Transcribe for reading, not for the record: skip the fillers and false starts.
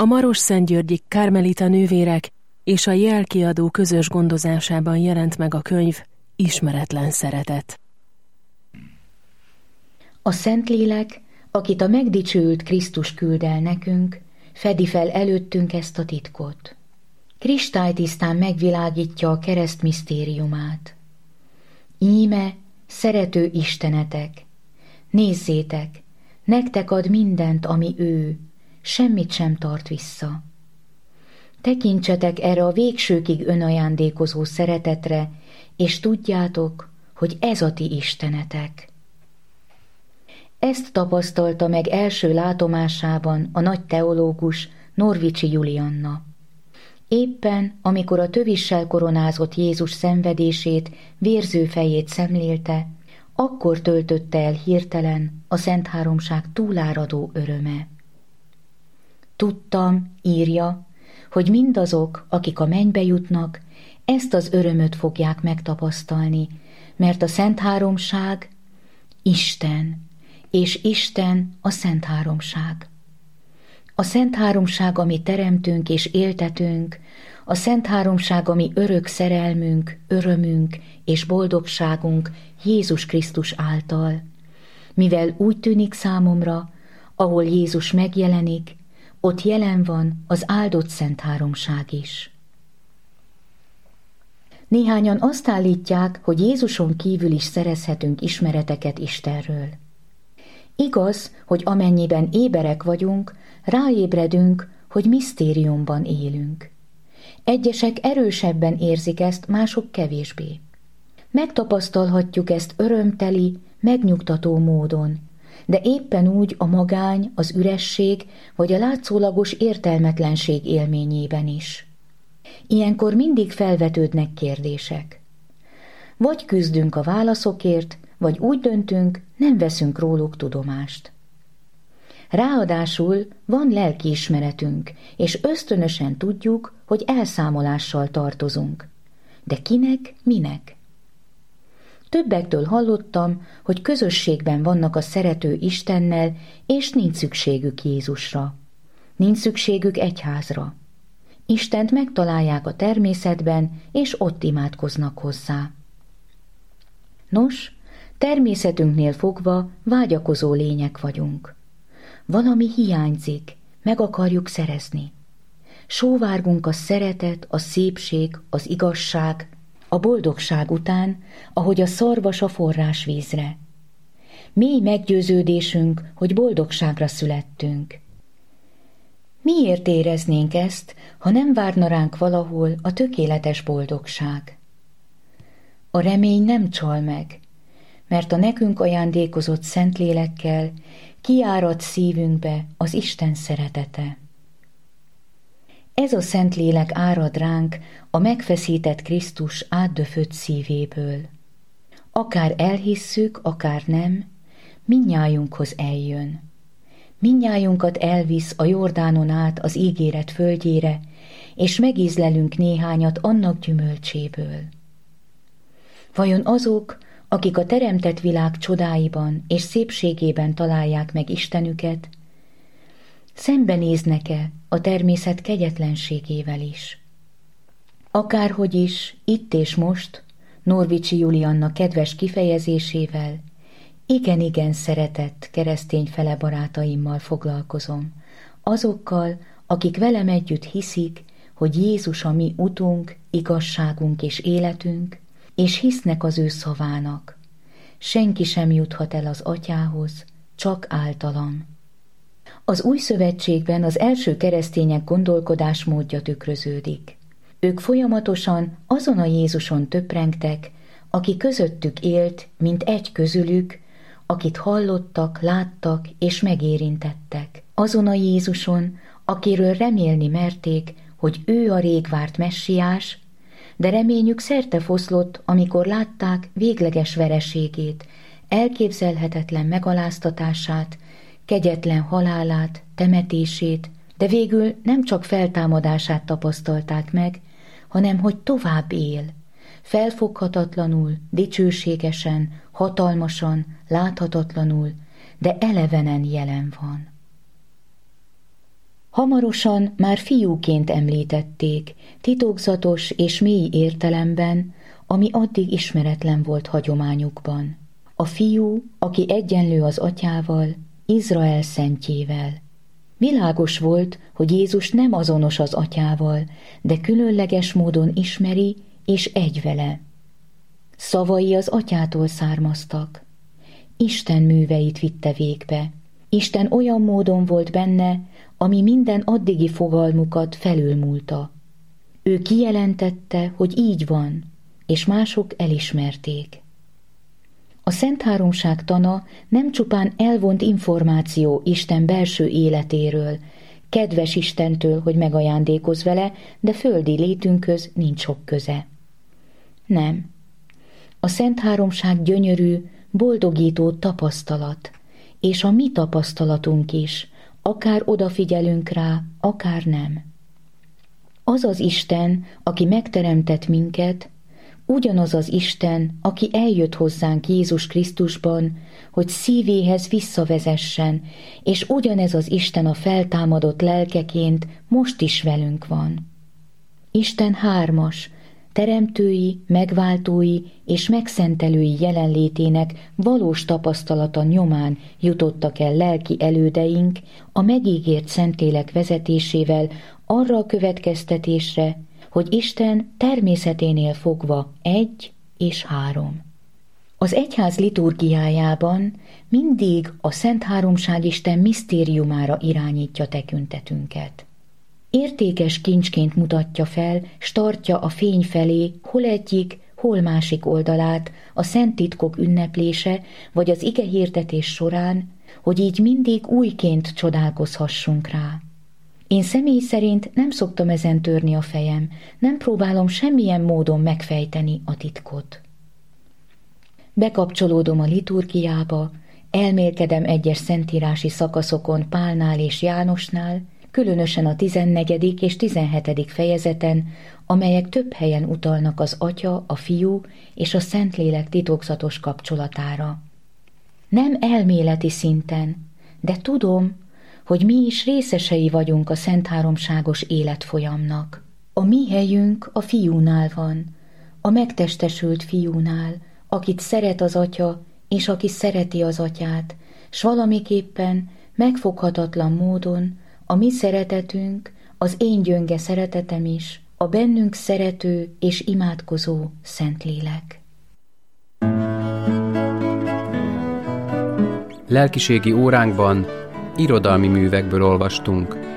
A Marosszentgyörgyi Kármelita nővérek és a Jel kiadó közös gondozásában jelent meg a könyv Ismeretlen szeretet. A Szentlélek, akit a megdicsőült Krisztus küld el nekünk, fedi fel előttünk ezt a titkot. Kristálytisztán megvilágítja a kereszt misztériumát. Íme, szerető Istenetek, nézzétek, nektek ad mindent, ami ő, semmit sem tart vissza. Tekintsetek erre a végsőkig önajándékozó szeretetre, és tudjátok, hogy ez a ti istenetek. Ezt tapasztalta meg első látomásában a nagy teológus Norwiczi Julianna. Éppen, amikor a tövissel koronázott Jézus szenvedését, vérző fejét szemlélte, akkor töltötte el hirtelen a Szent Háromság túláradó öröme. Tudtam, írja, hogy mindazok, akik a mennybe jutnak, ezt az örömöt fogják megtapasztalni, mert a Szent Háromság Isten, és Isten a Szent Háromság. A Szent Háromság, ami teremtünk és éltetünk, a Szent Háromság, ami örök szerelmünk, örömünk és boldogságunk Jézus Krisztus által. Mivel úgy tűnik számomra, ahol Jézus megjelenik, ott jelen van az áldott Szent Háromság is. Néhányan azt állítják, hogy Jézuson kívül is szerezhetünk ismereteket Istenről. Igaz, hogy amennyiben éberek vagyunk, ráébredünk, hogy misztériumban élünk. Egyesek erősebben érzik ezt, mások kevésbé. Megtapasztalhatjuk ezt örömteli, megnyugtató módon, de éppen úgy a magány, az üresség vagy a látszólagos értelmetlenség élményében is. Ilyenkor mindig felvetődnek kérdések. Vagy küzdünk a válaszokért, vagy úgy döntünk, nem veszünk róluk tudomást. Ráadásul van lelkiismeretünk, és ösztönösen tudjuk, hogy elszámolással tartozunk. De kinek, minek? Többektől hallottam, hogy közösségben vannak a szerető Istennel, és nincs szükségük Jézusra. Nincs szükségük egyházra. Istent megtalálják a természetben, és ott imádkoznak hozzá. Nos, természetünknél fogva vágyakozó lények vagyunk. Valami hiányzik, meg akarjuk szerezni. Sóvárgunk a szeretet, a szépség, az igazság, a boldogság után, ahogy a szarvas a forrásvízre. Mély meggyőződésünk, hogy boldogságra születtünk. Miért éreznénk ezt, ha nem várna ránk valahol a tökéletes boldogság? A remény nem csal meg, mert a nekünk ajándékozott Szentlélekkel kiárad szívünkbe az Isten szeretete. Ez a Szentlélek árad ránk a megfeszített Krisztus átdöfött szívéből. Akár elhisszük, akár nem, mindnyájunkhoz eljön. Mindnyájunkat elvisz a Jordánon át az ígéret földjére, és megízlelünk néhányat annak gyümölcséből. Vajon azok, akik a teremtett világ csodáiban és szépségében találják meg Istenüket, szembenéznek-e a természet kegyetlenségével is? Akárhogy is, itt és most, Norwiczi Julianna kedves kifejezésével, igen szeretett keresztény fele barátaimmal foglalkozom, azokkal, akik velem együtt hiszik, hogy Jézus a mi utunk, igazságunk és életünk, és hisznek az ő szavának. Senki sem juthat el az Atyához, csak általam. Az Új Szövetségben az első keresztények gondolkodásmódja tükröződik. Ők folyamatosan azon a Jézuson töprengtek, aki közöttük élt, mint egy közülük, akit hallottak, láttak és megérintettek. Azon a Jézuson, akiről remélni merték, hogy ő a rég várt messiás, de reményük szerte foszlott, amikor látták végleges vereségét, elképzelhetetlen megaláztatását, kegyetlen halálát, temetését, de végül nem csak feltámadását tapasztalták meg, hanem hogy tovább él, felfoghatatlanul, dicsőségesen, hatalmasan, láthatatlanul, de elevenen jelen van. Hamarosan már fiúként említették, titokzatos és mély értelemben, ami addig ismeretlen volt hagyományukban. A fiú, aki egyenlő az atyával, Izrael szentjével. Világos volt, hogy Jézus nem azonos az atyával, de különleges módon ismeri és egy vele. Szavai az atyától származtak. Isten műveit vitte végbe. Isten olyan módon volt benne, ami minden addigi fogalmukat felülmúlta. Ő kijelentette, hogy így van, és mások elismerték. A Szent Háromság tana nem csupán elvont információ Isten belső életéről, kedves Istentől, hogy megajándékozz vele, de földi létünkhöz nincs sok köze. Nem. A Szent Háromság gyönyörű, boldogító tapasztalat, és a mi tapasztalatunk is, akár odafigyelünk rá, akár nem. Az az Isten, aki megteremtett minket, ugyanaz az Isten, aki eljött hozzánk Jézus Krisztusban, hogy szívéhez visszavezessen, és ugyanez az Isten a feltámadott lelkeként most is velünk van. Isten hármas, teremtői, megváltói és megszentelői jelenlétének valós tapasztalata nyomán jutottak el lelki elődeink a megígért Szentlélek vezetésével arra a következtetésre, hogy Isten természeténél fogva egy és három. Az egyház liturgiájában mindig a Szent Háromság Isten misztériumára irányítja tekintetünket. Értékes kincsként mutatja fel, s tartja a fény felé hol egyik, hol másik oldalát a szent titkok ünneplése vagy az igehirdetés során, hogy így mindig újként csodálkozhassunk rá. Én személy szerint nem szoktam ezen törni a fejem, nem próbálom semmilyen módon megfejteni a titkot. Bekapcsolódom a liturgiába, elmélkedem egyes szentírási szakaszokon Pálnál és Jánosnál, különösen a 14. és 17. fejezeten, amelyek több helyen utalnak az Atya, a Fiú és a Szentlélek titokzatos kapcsolatára. Nem elméleti szinten, de tudom, hogy mi is részesei vagyunk a Szent Háromságos életfolyamnak. A mi helyünk a Fiúnál van, a megtestesült Fiúnál, akit szeret az Atya, és aki szereti az Atyát, s valamiképpen megfoghatatlan módon a mi szeretetünk, az én gyönge szeretetem is, a bennünk szerető és imádkozó Szentlélek. Lelkiségi óránkban irodalmi művekből olvastunk.